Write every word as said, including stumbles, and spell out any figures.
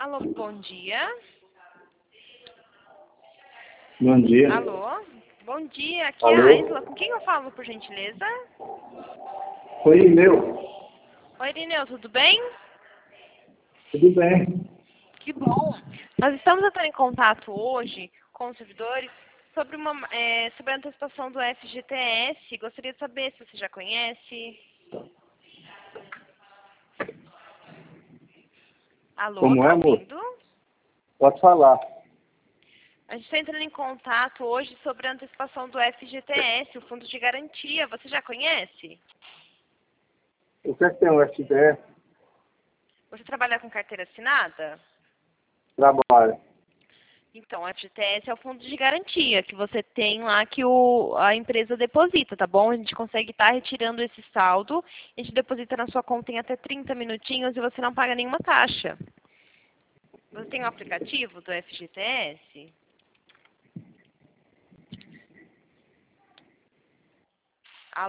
Alô, bom dia. Bom dia. Alô, bom dia. Aqui Alô? é a Isla. Com quem eu falo, por gentileza? Oi, meu. Oi, Irineu, tudo bem? Tudo bem? Que bom. Nós estamos entrando em contato hoje com os servidores sobre, uma, é, sobre a antecipação do F G T S. Gostaria de saber se você já conhece. Alô, Como tá é, amor? ouvindo? Pode falar. A gente está entrando em contato hoje sobre a antecipação do F G T S, o Fundo de Garantia. Você já conhece? O que é que tem o F G T S? Você trabalha com carteira assinada? Trabalho. Então, o F G T S é o fundo de garantia que você tem lá que o, a empresa deposita, tá bom? A gente consegue estar retirando esse saldo, a gente deposita na sua conta em até trinta minutinhos e você não paga nenhuma taxa. Você tem o aplicativo do F G T S?